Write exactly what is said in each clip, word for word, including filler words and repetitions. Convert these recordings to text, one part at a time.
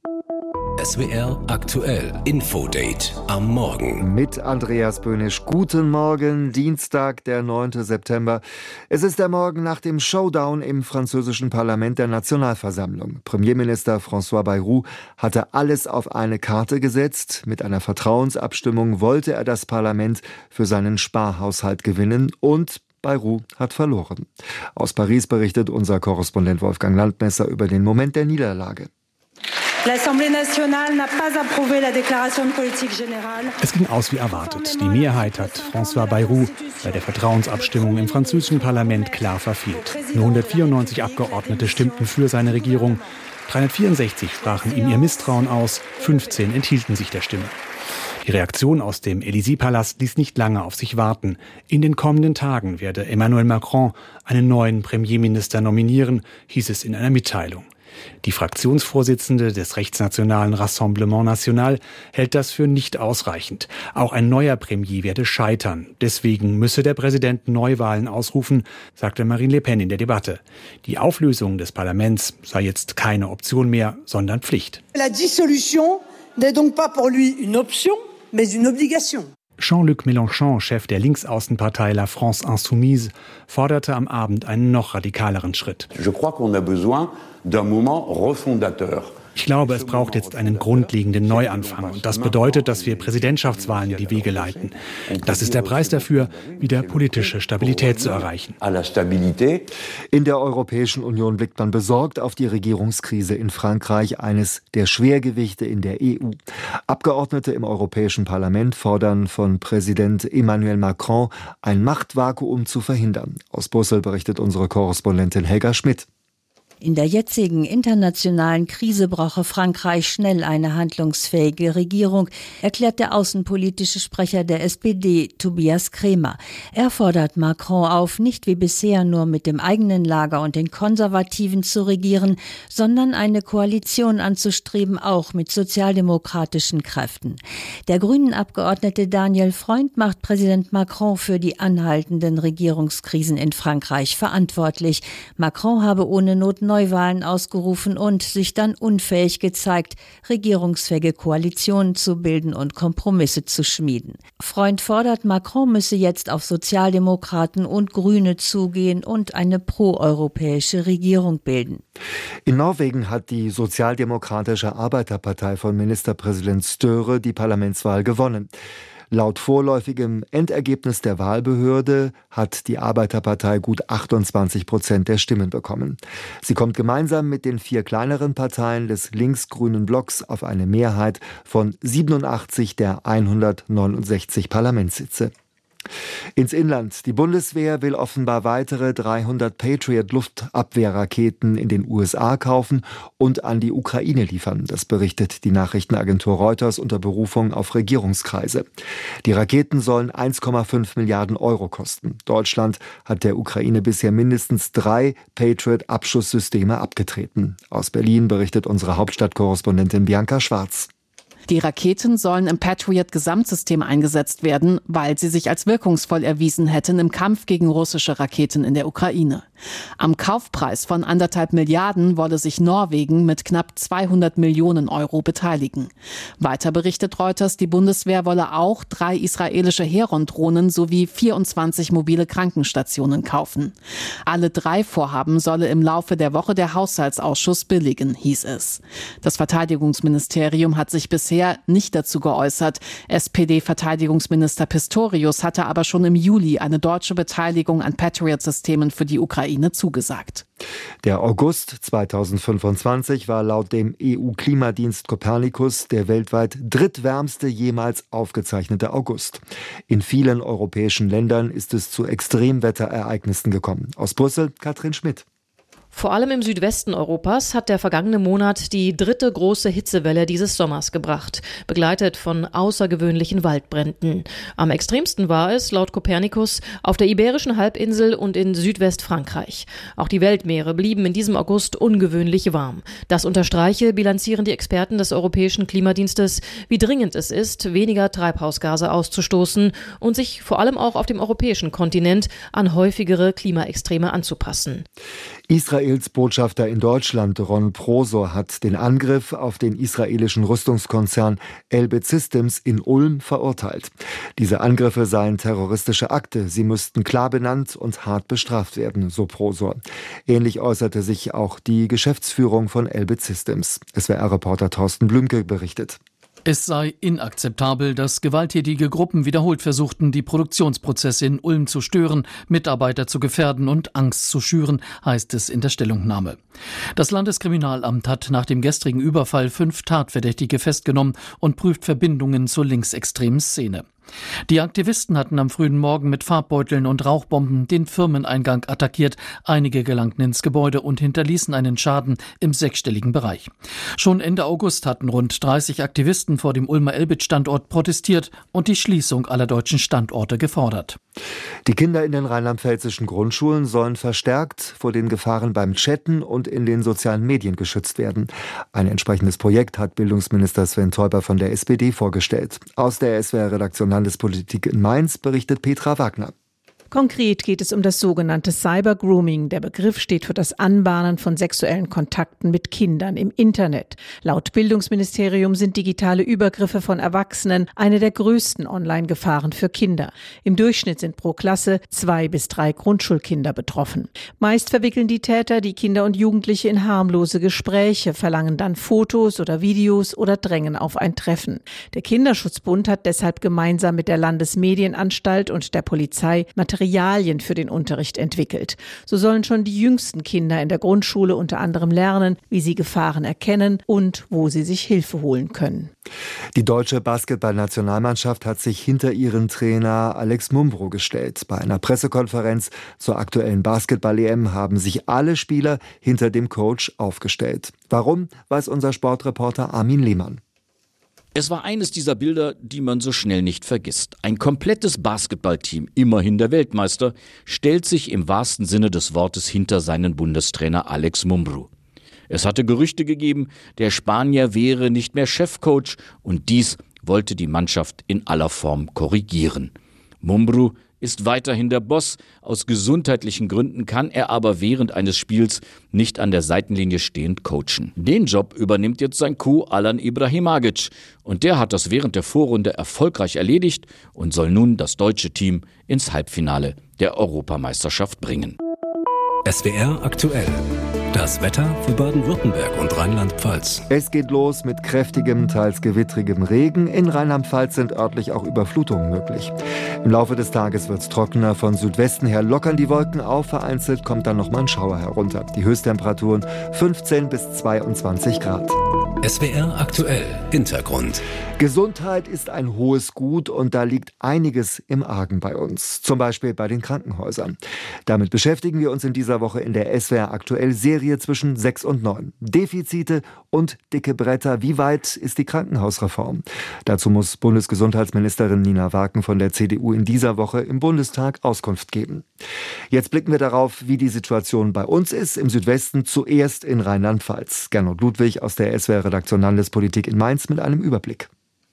S W R aktuell Infodate am Morgen. Mit Andreas Böhnisch. Guten Morgen, Dienstag, der neunten September. Es ist der Morgen nach dem Showdown im französischen Parlament der Nationalversammlung. Premierminister François Bayrou hatte alles auf eine Karte gesetzt. Mit einer Vertrauensabstimmung wollte er das Parlament für seinen Sparhaushalt gewinnen und Bayrou hat verloren. Aus Paris berichtet unser Korrespondent Wolfgang Landmesser über den Moment der Niederlage. Es ging aus wie erwartet. Die Mehrheit hat François Bayrou bei der Vertrauensabstimmung im französischen Parlament klar verfehlt. Nur hundertvierundneunzig Abgeordnete stimmten für seine Regierung. dreihundertvierundsechzig sprachen ihm ihr Misstrauen aus, fünfzehn enthielten sich der Stimme. Die Reaktion aus dem Élysée-Palast ließ nicht lange auf sich warten. In den kommenden Tagen werde Emmanuel Macron einen neuen Premierminister nominieren, hieß es in einer Mitteilung. Die Fraktionsvorsitzende des rechtsnationalen Rassemblement National hält das für nicht ausreichend. Auch ein neuer Premier werde scheitern. Deswegen müsse der Präsident Neuwahlen ausrufen, sagte Marine Le Pen in der Debatte. Die Auflösung des Parlaments sei jetzt keine Option mehr, sondern Pflicht. La dissolution n'est donc pas pour lui une option, mais une obligation. Jean-Luc Mélenchon, Chef der Linksaußenpartei La France Insoumise, forderte am Abend einen noch radikaleren Schritt. Je crois qu'on a besoin d'un moment refondateur. Ich glaube, es braucht jetzt einen grundlegenden Neuanfang. Und das bedeutet, dass wir Präsidentschaftswahlen in die Wege leiten. Das ist der Preis dafür, wieder politische Stabilität zu erreichen. In der Europäischen Union blickt man besorgt auf die Regierungskrise in Frankreich, eines der Schwergewichte in der E U. Abgeordnete im Europäischen Parlament fordern von Präsident Emmanuel Macron, ein Machtvakuum zu verhindern. Aus Brüssel berichtet unsere Korrespondentin Helga Schmidt. In der jetzigen internationalen Krise brauche Frankreich schnell eine handlungsfähige Regierung, erklärt der außenpolitische Sprecher der S P D, Tobias Kremer. Er fordert Macron auf, nicht wie bisher nur mit dem eigenen Lager und den Konservativen zu regieren, sondern eine Koalition anzustreben, auch mit sozialdemokratischen Kräften. Der Grünen-Abgeordnete Daniel Freund macht Präsident Macron für die anhaltenden Regierungskrisen in Frankreich verantwortlich. Macron habe ohne Not Neuwahlen ausgerufen und sich dann unfähig gezeigt, regierungsfähige Koalitionen zu bilden und Kompromisse zu schmieden. Freund fordert, Macron müsse jetzt auf Sozialdemokraten und Grüne zugehen und eine proeuropäische Regierung bilden. In Norwegen hat die Sozialdemokratische Arbeiterpartei von Ministerpräsident Støre die Parlamentswahl gewonnen. Laut vorläufigem Endergebnis der Wahlbehörde hat die Arbeiterpartei gut achtundzwanzig Prozent der Stimmen bekommen. Sie kommt gemeinsam mit den vier kleineren Parteien des linksgrünen Blocks auf eine Mehrheit von siebenundachtzig der hundertneunundsechzig Parlamentssitze. Ins Inland. Die Bundeswehr will offenbar weitere dreihundert Patriot-Luftabwehrraketen in den U S A kaufen und an die Ukraine liefern. Das berichtet die Nachrichtenagentur Reuters unter Berufung auf Regierungskreise. Die Raketen sollen eins Komma fünf Milliarden Euro kosten. Deutschland hat der Ukraine bisher mindestens drei Patriot-Abschusssysteme abgetreten. Aus Berlin berichtet unsere Hauptstadtkorrespondentin Bianca Schwarz. Die Raketen sollen im Patriot-Gesamtsystem eingesetzt werden, weil sie sich als wirkungsvoll erwiesen hätten im Kampf gegen russische Raketen in der Ukraine. Am Kaufpreis von anderthalb Milliarden wolle sich Norwegen mit knapp zweihundert Millionen Euro beteiligen. Weiter berichtet Reuters, die Bundeswehr wolle auch drei israelische Heron-Drohnen sowie vierundzwanzig mobile Krankenstationen kaufen. Alle drei Vorhaben solle im Laufe der Woche der Haushaltsausschuss billigen, hieß es. Das Verteidigungsministerium hat sich bisher nicht dazu geäußert. S P D-Verteidigungsminister Pistorius hatte aber schon im Juli eine deutsche Beteiligung an Patriot-Systemen für die Ukraine zugesagt. Der August zweitausendfünfundzwanzig war laut dem E U-Klimadienst Copernicus der weltweit drittwärmste jemals aufgezeichnete August. In vielen europäischen Ländern ist es zu Extremwetterereignissen gekommen. Aus Brüssel, Katrin Schmidt. Vor allem im Südwesten Europas hat der vergangene Monat die dritte große Hitzewelle dieses Sommers gebracht, begleitet von außergewöhnlichen Waldbränden. Am extremsten war es, laut Copernicus, auf der Iberischen Halbinsel und in Südwestfrankreich. Auch die Weltmeere blieben in diesem August ungewöhnlich warm. Das unterstreiche, bilanzieren die Experten des Europäischen Klimadienstes, wie dringend es ist, weniger Treibhausgase auszustoßen und sich vor allem auch auf dem europäischen Kontinent an häufigere Klimaextreme anzupassen. Israel Israels Botschafter in Deutschland, Ron Prosor, hat den Angriff auf den israelischen Rüstungskonzern Elbit Systems in Ulm verurteilt. Diese Angriffe seien terroristische Akte. Sie müssten klar benannt und hart bestraft werden, so Prosor. Ähnlich äußerte sich auch die Geschäftsführung von Elbit Systems. S W R-Reporter Thorsten Blümke berichtet. Es sei inakzeptabel, dass gewalttätige Gruppen wiederholt versuchten, die Produktionsprozesse in Ulm zu stören, Mitarbeiter zu gefährden und Angst zu schüren, heißt es in der Stellungnahme. Das Landeskriminalamt hat nach dem gestrigen Überfall fünf Tatverdächtige festgenommen und prüft Verbindungen zur linksextremen Szene. Die Aktivisten hatten am frühen Morgen mit Farbbeuteln und Rauchbomben den Firmeneingang attackiert. Einige gelangten ins Gebäude und hinterließen einen Schaden im sechsstelligen Bereich. Schon Ende August hatten rund dreißig Aktivisten vor dem Ulmer Elbit-Standort protestiert und die Schließung aller deutschen Standorte gefordert. Die Kinder in den rheinland-pfälzischen Grundschulen sollen verstärkt vor den Gefahren beim Chatten und in den sozialen Medien geschützt werden. Ein entsprechendes Projekt hat Bildungsminister Sven Teuber von der S P D vorgestellt. Aus der S W R-Redaktion Landespolitik in Mainz berichtet Petra Wagner. Konkret geht es um das sogenannte Cyber-Grooming. Der Begriff steht für das Anbahnen von sexuellen Kontakten mit Kindern im Internet. Laut Bildungsministerium sind digitale Übergriffe von Erwachsenen eine der größten Online-Gefahren für Kinder. Im Durchschnitt sind pro Klasse zwei bis drei Grundschulkinder betroffen. Meist verwickeln die Täter die Kinder und Jugendliche in harmlose Gespräche, verlangen dann Fotos oder Videos oder drängen auf ein Treffen. Der Kinderschutzbund hat deshalb gemeinsam mit der Landesmedienanstalt und der Polizei Materialien Materialien für den Unterricht entwickelt. So sollen schon die jüngsten Kinder in der Grundschule unter anderem lernen, wie sie Gefahren erkennen und wo sie sich Hilfe holen können. Die deutsche Basketballnationalmannschaft hat sich hinter ihren Trainer Alex Mumbro gestellt. Bei einer Pressekonferenz zur aktuellen Basketball-E M haben sich alle Spieler hinter dem Coach aufgestellt. Warum, weiß unser Sportreporter Armin Lehmann. Es war eines dieser Bilder, die man so schnell nicht vergisst. Ein komplettes Basketballteam, immerhin der Weltmeister, stellt sich im wahrsten Sinne des Wortes hinter seinen Bundestrainer Alex Mumbro. Es hatte Gerüchte gegeben, der Spanier wäre nicht mehr Chefcoach und dies wollte die Mannschaft in aller Form korrigieren. Mumbro ist weiterhin der Boss. Aus gesundheitlichen Gründen kann er aber während eines Spiels nicht an der Seitenlinie stehend coachen. Den Job übernimmt jetzt sein Co. Alan Ibrahimagic und der hat das während der Vorrunde erfolgreich erledigt und soll nun das deutsche Team ins Halbfinale der Europameisterschaft bringen. S W R aktuell. Das Wetter für Baden-Württemberg und Rheinland-Pfalz. Es geht los mit kräftigem, teils gewittrigem Regen. In Rheinland-Pfalz sind örtlich auch Überflutungen möglich. Im Laufe des Tages wird es trockener. Von Südwesten her lockern die Wolken auf. Vereinzelt kommt dann nochmal ein Schauer herunter. Die Höchsttemperaturen fünfzehn bis zweiundzwanzig Grad. S W R aktuell. Hintergrund. Gesundheit ist ein hohes Gut und da liegt einiges im Argen bei uns. Zum Beispiel bei den Krankenhäusern. Damit beschäftigen wir uns in dieser Woche in der S W R aktuell Serie zwischen sechs und neun. Defizite und dicke Bretter. Wie weit ist die Krankenhausreform? Dazu muss Bundesgesundheitsministerin Nina Waken von der C D U in dieser Woche im Bundestag Auskunft geben. Jetzt blicken wir darauf, wie die Situation bei uns ist. Im Südwesten, zuerst in Rheinland-Pfalz. Gernot Ludwig aus der S W R-Redaktion Landespolitik in Mainz mit einem Überblick.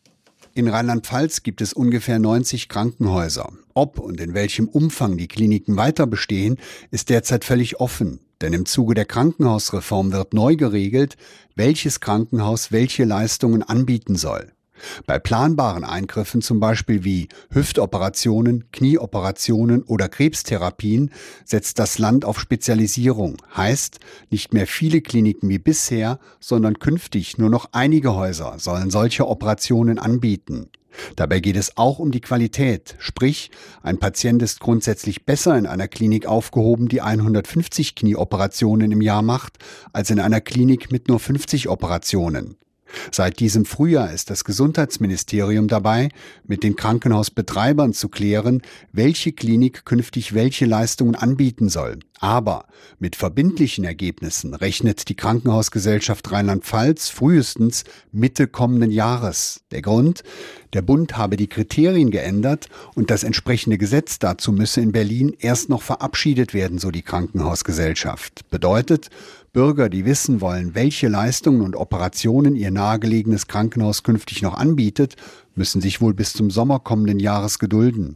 In Rheinland-Pfalz gibt es ungefähr neunzig Krankenhäuser. Ob und in welchem Umfang die Kliniken weiter bestehen, ist derzeit völlig offen. Denn im Zuge der Krankenhausreform wird neu geregelt, welches Krankenhaus welche Leistungen anbieten soll. Bei planbaren Eingriffen, zum Beispiel wie Hüftoperationen, Knieoperationen oder Krebstherapien, setzt das Land auf Spezialisierung. Heißt, nicht mehr viele Kliniken wie bisher, sondern künftig nur noch einige Häuser sollen solche Operationen anbieten. Dabei geht es auch um die Qualität, sprich, ein Patient ist grundsätzlich besser in einer Klinik aufgehoben, die hundertfünfzig Knieoperationen im Jahr macht, als in einer Klinik mit nur fünfzig Operationen. Seit diesem Frühjahr ist das Gesundheitsministerium dabei, mit den Krankenhausbetreibern zu klären, welche Klinik künftig welche Leistungen anbieten soll. Aber mit verbindlichen Ergebnissen rechnet die Krankenhausgesellschaft Rheinland-Pfalz frühestens Mitte kommenden Jahres. Der Grund? Der Bund habe die Kriterien geändert und das entsprechende Gesetz dazu müsse in Berlin erst noch verabschiedet werden, so die Krankenhausgesellschaft. Bedeutet, Bürger, die wissen wollen, welche Leistungen und Operationen ihr nahegelegenes Krankenhaus künftig noch anbietet, müssen sich wohl bis zum Sommer kommenden Jahres gedulden.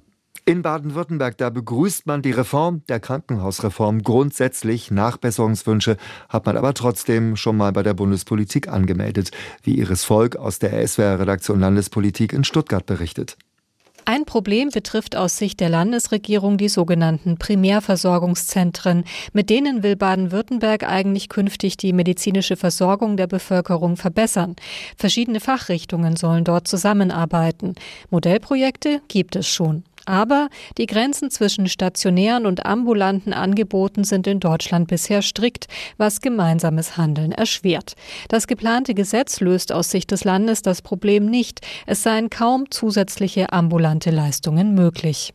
In Baden-Württemberg, da begrüßt man die Reform der Krankenhausreform grundsätzlich. Nachbesserungswünsche hat man aber trotzdem schon mal bei der Bundespolitik angemeldet, wie Iris Volk aus der S W R-Redaktion Landespolitik in Stuttgart berichtet. Ein Problem betrifft aus Sicht der Landesregierung die sogenannten Primärversorgungszentren. Mit denen will Baden-Württemberg eigentlich künftig die medizinische Versorgung der Bevölkerung verbessern. Verschiedene Fachrichtungen sollen dort zusammenarbeiten. Modellprojekte gibt es schon. Aber die Grenzen zwischen stationären und ambulanten Angeboten sind in Deutschland bisher strikt, was gemeinsames Handeln erschwert. Das geplante Gesetz löst aus Sicht des Landes das Problem nicht. Es seien kaum zusätzliche ambulante Leistungen möglich.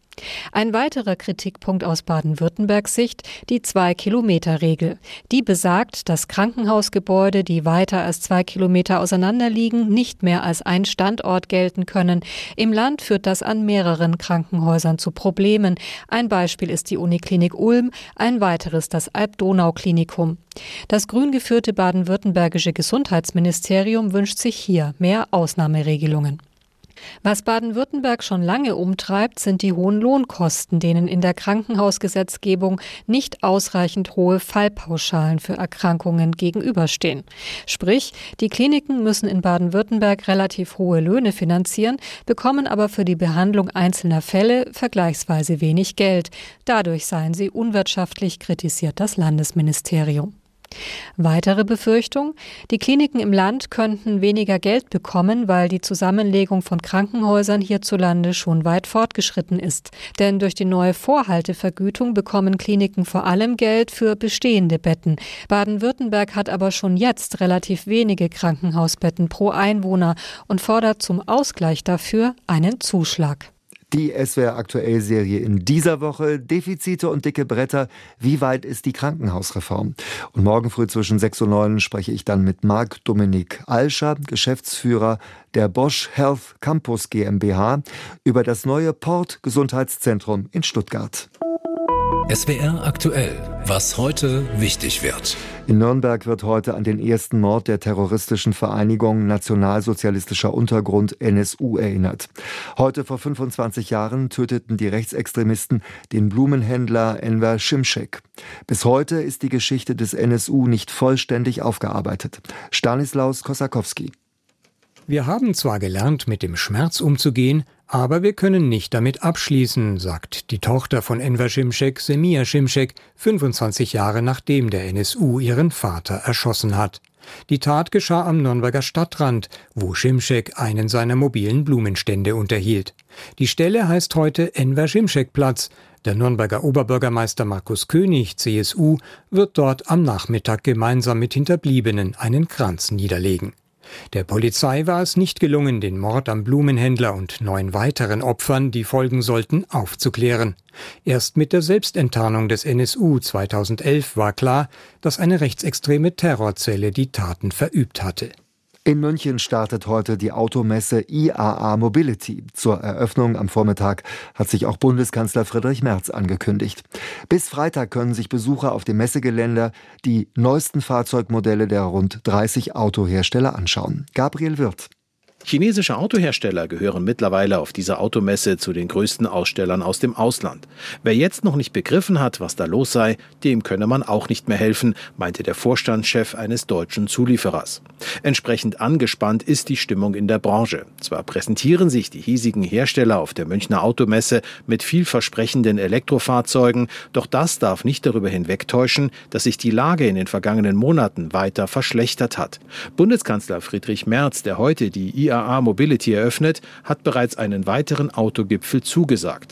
Ein weiterer Kritikpunkt aus Baden-Württembergs Sicht, die Zwei-Kilometer-Regel. Die besagt, dass Krankenhausgebäude, die weiter als zwei Kilometer auseinander liegen, nicht mehr als ein Standort gelten können. Im Land führt das an mehreren Krankenhäusern zu Problemen. Ein Beispiel ist die Uniklinik Ulm, ein weiteres das Alb-Donau-Klinikum. Das grün geführte baden-württembergische Gesundheitsministerium wünscht sich hier mehr Ausnahmeregelungen. Was Baden-Württemberg schon lange umtreibt, sind die hohen Lohnkosten, denen in der Krankenhausgesetzgebung nicht ausreichend hohe Fallpauschalen für Erkrankungen gegenüberstehen. Sprich, die Kliniken müssen in Baden-Württemberg relativ hohe Löhne finanzieren, bekommen aber für die Behandlung einzelner Fälle vergleichsweise wenig Geld. Dadurch seien sie unwirtschaftlich, kritisiert das Landesministerium. Weitere Befürchtung: Die Kliniken im Land könnten weniger Geld bekommen, weil die Zusammenlegung von Krankenhäusern hierzulande schon weit fortgeschritten ist. Denn durch die neue Vorhaltevergütung bekommen Kliniken vor allem Geld für bestehende Betten. Baden-Württemberg hat aber schon jetzt relativ wenige Krankenhausbetten pro Einwohner und fordert zum Ausgleich dafür einen Zuschlag. Die S W R-Aktuell-Serie in dieser Woche: Defizite und dicke Bretter. Wie weit ist die Krankenhausreform? Und morgen früh zwischen sechs und neun spreche ich dann mit Marc-Dominik Alscher, Geschäftsführer der Bosch Health Campus GmbH, über das neue Port-Gesundheitszentrum in Stuttgart. S W R aktuell, was heute wichtig wird. In Nürnberg wird heute an den ersten Mord der terroristischen Vereinigung Nationalsozialistischer Untergrund N S U erinnert. Heute vor fünfundzwanzig Jahren töteten die Rechtsextremisten den Blumenhändler Enver Şimşek. Bis heute ist die Geschichte des N S U nicht vollständig aufgearbeitet. Stanislaus Kosakowski. Wir haben zwar gelernt, mit dem Schmerz umzugehen, aber wir können nicht damit abschließen, sagt die Tochter von Enver Şimşek, Semia Şimşek, fünfundzwanzig Jahre nachdem der N S U ihren Vater erschossen hat. Die Tat geschah am Nürnberger Stadtrand, wo Şimşek einen seiner mobilen Blumenstände unterhielt. Die Stelle heißt heute Enver-Şimşek-Platz. Der Nürnberger Oberbürgermeister Markus König, C S U, wird dort am Nachmittag gemeinsam mit Hinterbliebenen einen Kranz niederlegen. Der Polizei war es nicht gelungen, den Mord am Blumenhändler und neun weiteren Opfern, die folgen sollten, aufzuklären. Erst mit der Selbstenttarnung des N S U zweitausendelf war klar, dass eine rechtsextreme Terrorzelle die Taten verübt hatte. In München startet heute die Automesse I A A Mobility. Zur Eröffnung am Vormittag hat sich auch Bundeskanzler Friedrich Merz angekündigt. Bis Freitag können sich Besucher auf dem Messegelände die neuesten Fahrzeugmodelle der rund dreißig Autohersteller anschauen. Gabriel Wirth. Chinesische Autohersteller gehören mittlerweile auf dieser Automesse zu den größten Ausstellern aus dem Ausland. Wer jetzt noch nicht begriffen hat, was da los sei, dem könne man auch nicht mehr helfen, meinte der Vorstandschef eines deutschen Zulieferers. Entsprechend angespannt ist die Stimmung in der Branche. Zwar präsentieren sich die hiesigen Hersteller auf der Münchner Automesse mit vielversprechenden Elektrofahrzeugen, doch das darf nicht darüber hinwegtäuschen, dass sich die Lage in den vergangenen Monaten weiter verschlechtert hat. Bundeskanzler Friedrich Merz, der heute die I A A Mobility eröffnet, hat bereits einen weiteren Autogipfel zugesagt.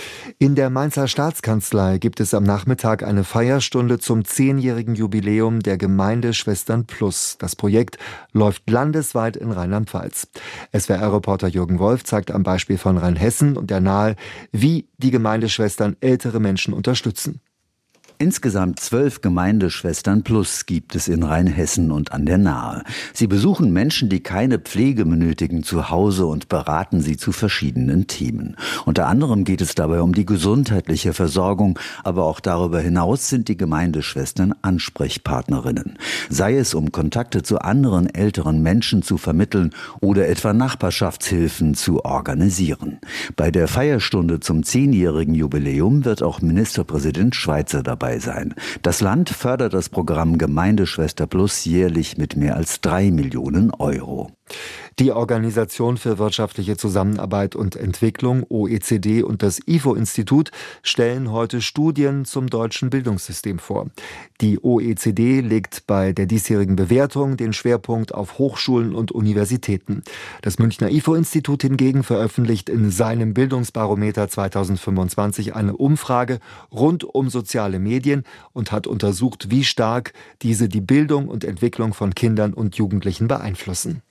In der Mainzer Staatskanzlei gibt es am Nachmittag eine Feierstunde zum zehnjährigen Jubiläum der Gemeindeschwestern Plus. Das Projekt läuft landesweit in Rheinland-Pfalz. S W R-Reporter Jürgen Wolf zeigt am Beispiel von Rheinhessen und der Nahe, wie die Gemeindeschwestern ältere Menschen unterstützen. Insgesamt zwölf Gemeindeschwestern plus gibt es in Rheinhessen und an der Nahe. Sie besuchen Menschen, die keine Pflege benötigen, zu Hause und beraten sie zu verschiedenen Themen. Unter anderem geht es dabei um die gesundheitliche Versorgung, aber auch darüber hinaus sind die Gemeindeschwestern Ansprechpartnerinnen. Sei es um Kontakte zu anderen älteren Menschen zu vermitteln oder etwa Nachbarschaftshilfen zu organisieren. Bei der Feierstunde zum zehnjährigen Jubiläum wird auch Ministerpräsident Schweizer dabei sein. Das Land fördert das Programm Gemeindeschwester Plus jährlich mit mehr als drei Millionen Euro. Die Organisation für wirtschaftliche Zusammenarbeit und Entwicklung, O E C D, und das I F O-Institut stellen heute Studien zum deutschen Bildungssystem vor. Die O E C D legt bei der diesjährigen Bewertung den Schwerpunkt auf Hochschulen und Universitäten. Das Münchner I F O-Institut hingegen veröffentlicht in seinem Bildungsbarometer zweitausendfünfundzwanzig eine Umfrage rund um soziale Medien und hat untersucht, wie stark diese die Bildung und Entwicklung von Kindern und Jugendlichen beeinflussen.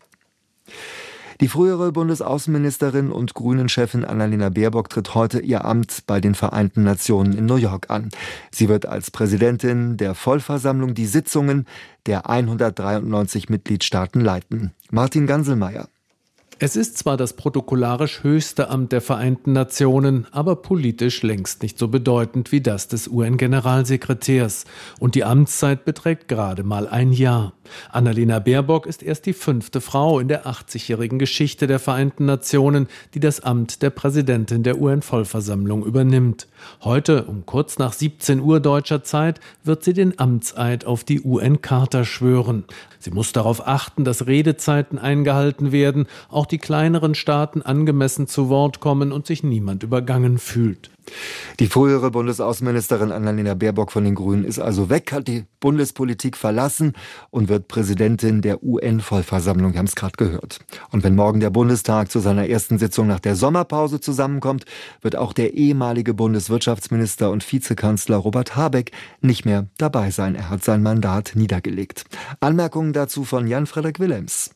Die frühere Bundesaußenministerin und Grünen-Chefin Annalena Baerbock tritt heute ihr Amt bei den Vereinten Nationen in New York an. Sie wird als Präsidentin der Vollversammlung die Sitzungen der hundertdreiundneunzig Mitgliedstaaten leiten. Martin Ganselmeier. Es ist zwar das protokollarisch höchste Amt der Vereinten Nationen, aber politisch längst nicht so bedeutend wie das des U N-Generalsekretärs. Und die Amtszeit beträgt gerade mal ein Jahr. Annalena Baerbock ist erst die fünfte Frau in der achtzigjährigen Geschichte der Vereinten Nationen, die das Amt der Präsidentin der U N-Vollversammlung übernimmt. Heute, um kurz nach siebzehn Uhr deutscher Zeit, wird sie den Amtseid auf die U N-Charta schwören. Sie muss darauf achten, dass Redezeiten eingehalten werden, auch die kleineren Staaten angemessen zu Wort kommen und sich niemand übergangen fühlt. Die frühere Bundesaußenministerin Annalena Baerbock von den Grünen ist also weg, hat die Bundespolitik verlassen und wird Präsidentin der U N-Vollversammlung. Wir haben es gerade gehört. Und wenn morgen der Bundestag zu seiner ersten Sitzung nach der Sommerpause zusammenkommt, wird auch der ehemalige Bundeswirtschaftsminister und Vizekanzler Robert Habeck nicht mehr dabei sein. Er hat sein Mandat niedergelegt. Anmerkungen dazu von Jan-Frederik Willems.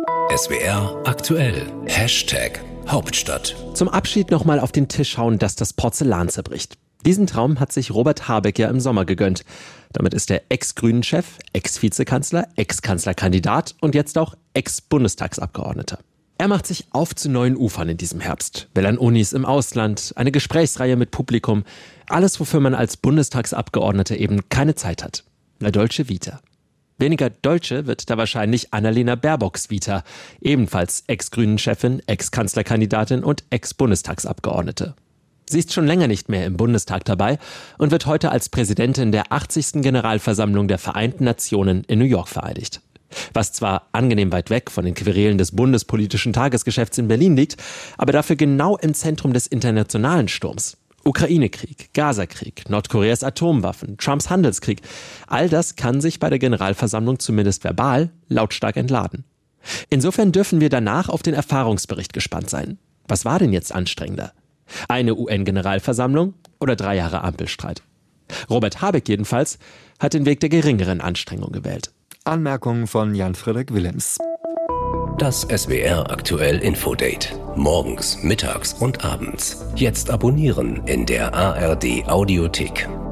S W R aktuell. Hashtag Hauptstadt. Zum Abschied nochmal auf den Tisch hauen, dass das Porzellan zerbricht. Diesen Traum hat sich Robert Habeck ja im Sommer gegönnt. Damit ist er Ex-Grünen-Chef, Ex-Vizekanzler, Ex-Kanzlerkandidat und jetzt auch Ex-Bundestagsabgeordneter. Er macht sich auf zu neuen Ufern in diesem Herbst. Will an Unis im Ausland, eine Gesprächsreihe mit Publikum. Alles, wofür man als Bundestagsabgeordneter eben keine Zeit hat. La Dolce Vita. Weniger Deutsche wird da wahrscheinlich Annalena Baerbocks Vita, ebenfalls Ex-Grünen-Chefin, Ex-Kanzlerkandidatin und Ex-Bundestagsabgeordnete. Sie ist schon länger nicht mehr im Bundestag dabei und wird heute als Präsidentin der achtzigsten Generalversammlung der Vereinten Nationen in New York vereidigt. Was zwar angenehm weit weg von den Querelen des bundespolitischen Tagesgeschäfts in Berlin liegt, aber dafür genau im Zentrum des internationalen Sturms. Ukraine-Krieg, Gaza-Krieg, Nordkoreas Atomwaffen, Trumps Handelskrieg. All das kann sich bei der Generalversammlung zumindest verbal lautstark entladen. Insofern dürfen wir danach auf den Erfahrungsbericht gespannt sein. Was war denn jetzt anstrengender? Eine U N-Generalversammlung oder drei Jahre Ampelstreit? Robert Habeck jedenfalls hat den Weg der geringeren Anstrengung gewählt. Anmerkungen von Jan-Frederik Willems. Das S W R aktuell Infodate. Morgens, mittags und abends. Jetzt abonnieren in der A R D Audiothek.